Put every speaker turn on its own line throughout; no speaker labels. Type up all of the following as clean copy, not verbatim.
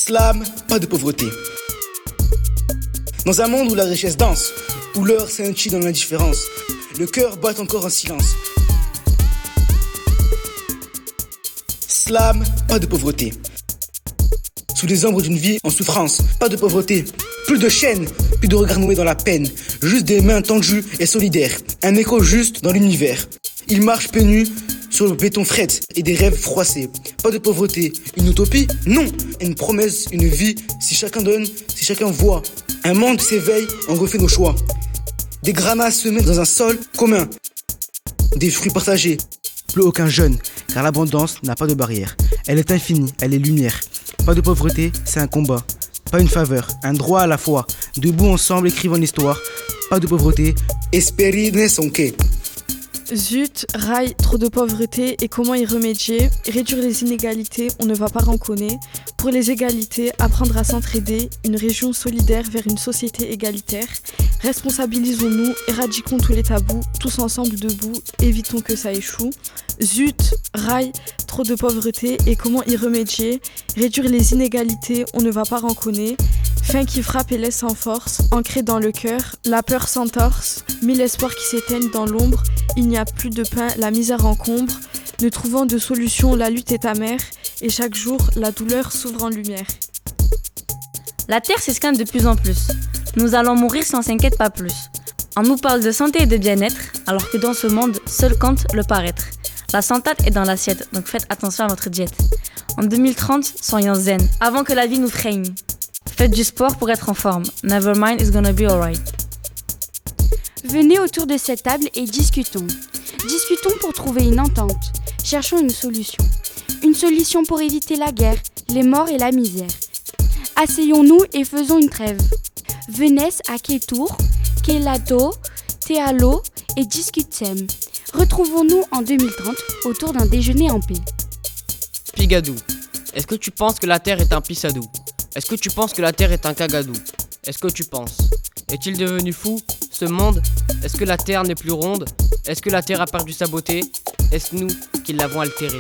Slam, pas de pauvreté. Dans un monde où la richesse danse, où l'heure scintille dans l'indifférence, le cœur bat encore en silence. Slam, pas de pauvreté. Sous les ombres d'une vie en souffrance, pas de pauvreté. Plus de chaînes, plus de regards noués dans la peine. Juste des mains tendues et solidaires. Un écho juste dans l'univers. Ils marchent pieds nus sur le béton fret et des rêves froissés. Pas de pauvreté. Une utopie? Non. Une promesse, une vie. Si chacun donne, si chacun voit. Un monde s'éveille, on refait nos choix. Des gramas semés dans un sol commun. Des fruits partagés. Plus aucun jeûne, car l'abondance n'a pas de barrière. Elle est infinie, elle est lumière. Pas de pauvreté, c'est un combat. Pas une faveur, un droit à la fois. Debout ensemble, écrivant l'histoire. Pas de pauvreté, espérer ne son quai.
Zut, rail, trop de pauvreté et comment y remédier? Réduire les inégalités, on ne va pas ranconner. Pour les égalités, apprendre à s'entraider, une région solidaire vers une société égalitaire. Responsabilisons-nous, éradiquons tous les tabous, tous ensemble debout, évitons que ça échoue. Zut, rail, trop de pauvreté et comment y remédier? Réduire les inégalités, on ne va pas ranconner. Faim qui frappe et laisse sans force, ancré dans le cœur, la peur s'entorse, mille espoirs qui s'éteignent dans l'ombre, il n'y a plus de pain, la misère encombre, ne trouvant de solution, la lutte est amère, et chaque jour, la douleur s'ouvre en lumière.
La terre s'esquinte de plus en plus. Nous allons mourir si on s'inquiète pas plus. On nous parle de santé et de bien-être, alors que dans ce monde, seul compte le paraître. La santé est dans l'assiette, donc faites attention à votre diète. En 2030, soyons zen, avant que la vie nous frayne. Faites du sport pour être en forme. Never mind, it's gonna be alright.
Venez autour de cette table et discutons. Discutons pour trouver une entente. Cherchons une solution. Une solution pour éviter la guerre, les morts et la misère. Asseyons-nous et faisons une trêve. Venez à Ketour, Kelato, Tealo et discutem. Retrouvons-nous en 2030 autour d'un déjeuner en paix.
Pigadou, est-ce que tu penses que la Terre est un pissadou? Est-ce que tu penses que la Terre est un cagadou? Est-ce que tu penses? Est-il devenu fou, ce monde? Est-ce que la Terre n'est plus ronde? Est-ce que la Terre a perdu sa beauté? Est-ce nous qui l'avons altérée?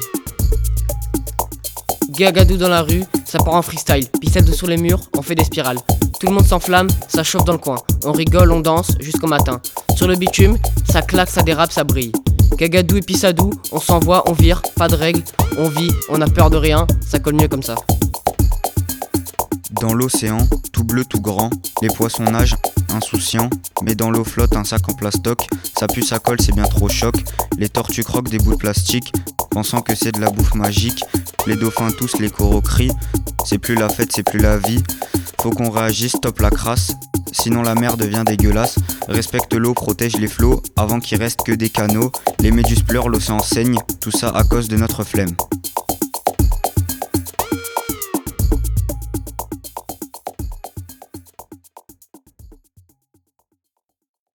Gagadou dans la rue, ça part en freestyle. Pissade sur les murs, on fait des spirales. Tout le monde s'enflamme, ça chauffe dans le coin. On rigole, on danse, jusqu'au matin. Sur le bitume, ça claque, ça dérape, ça brille. Gagadou et pissadou, on s'envoie, on vire, pas de règles. On vit, on a peur de rien, ça colle mieux comme ça.
Dans l'océan, tout bleu, tout grand, les poissons nagent, insouciants. Mais dans l'eau flotte un sac en plastoc, ça pue, ça colle, c'est bien trop choc. Les tortues croquent des bouts de plastique, pensant que c'est de la bouffe magique. Les dauphins tous, les coraux crient, c'est plus la fête, c'est plus la vie. Faut qu'on réagisse, stop la crasse, sinon la mer devient dégueulasse. Respecte l'eau, protège les flots, avant qu'il reste que des canaux. Les méduses pleurent, l'océan saigne, tout ça à cause de notre flemme.